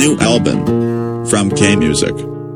New album from K Music.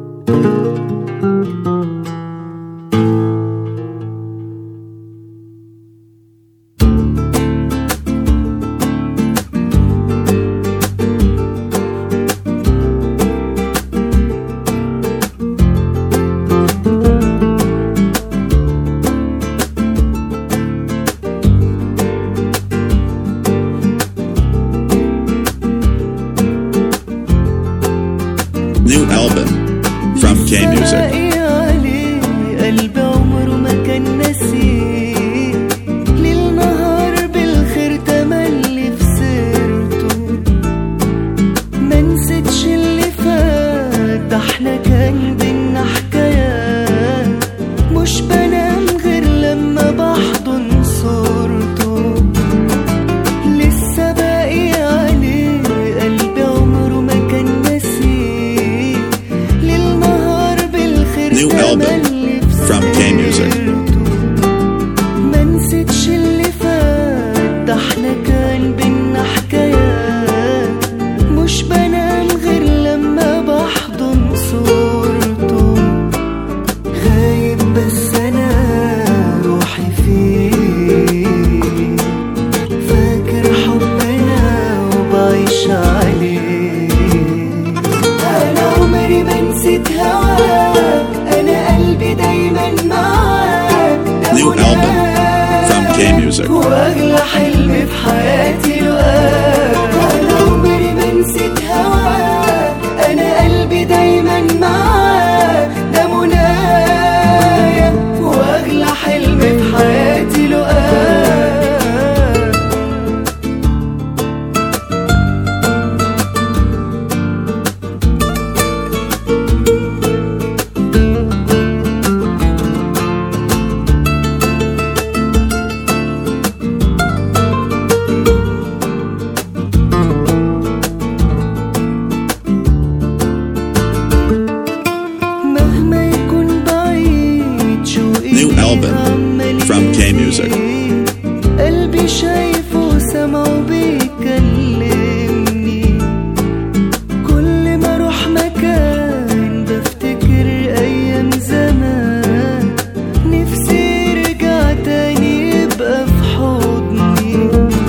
New album from K Music. قلبي عمره ما كان ناسيه، ليل نهار بالخير تملي في سيرته، ما نسيتش اللي فات، ده احنا كان بينا حكايات، مش بنام غير لما بحضن صورته، لسه باقي عليه قلبي عمره ما كان ناسيه، ليل نهار بالخير New album from K Music. ما نسيتش اللي فات، ده احنا كان بينا حكايات، مش بنام غير لما بحضن صورته، غايب بس انا روحي فيه، فاكر حبنا وبعيش عليه، انا عمري ما نسيت هواك، انا قلبي دايما معاك، New album from K Music. واغلى حلم في حياتي لقاك، انا عمري ما نسيت هواك، انا قلبي دايما معاك، ده منايا، واغلى حلم في حياتي لقاك. مهما يكون بعيد شوقي New album from K Music. قلبي شايفه وسمعه بيكلمني، كل ما اروح مكان بفتكر ايام زمان، نفسي يرجع تاني يبقى في حضني،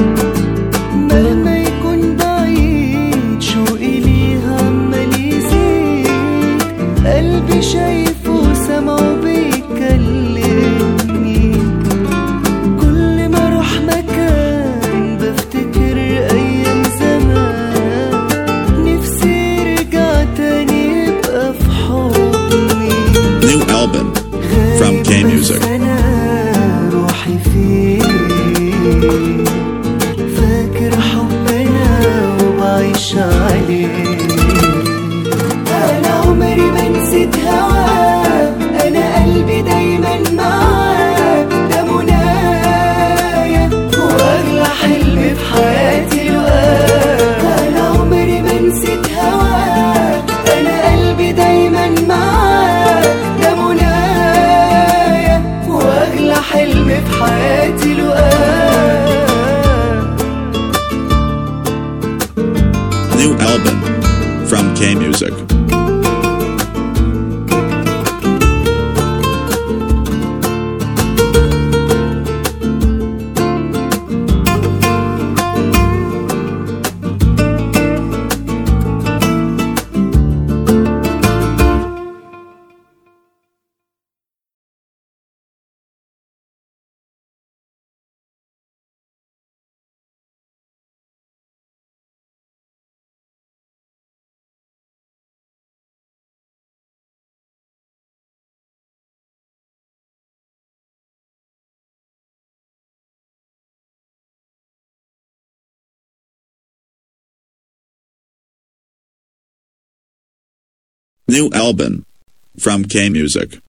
مهما يكون بعيد شوقي ليها عمال يزيد، قلبي شايفه وسمعه بيكلمني، كل ما اروح مكان بفتكر ايام زمان، نفسي يرجع تاني يبقى في حضني، New album from K Music. انا روحي فيه، فاكر حبنا وبعيش عليه، انا عمري ما نسيت هواك، انا قلبي دايما معاك، ده منايا، واغلى حلم في حياتي لقاك، انا عمري ما نسيت هواك، انا قلبي دايما معاك، ده منايا، واغلى حلم في حياتي لقاك. New album from K Music. New album from K Music.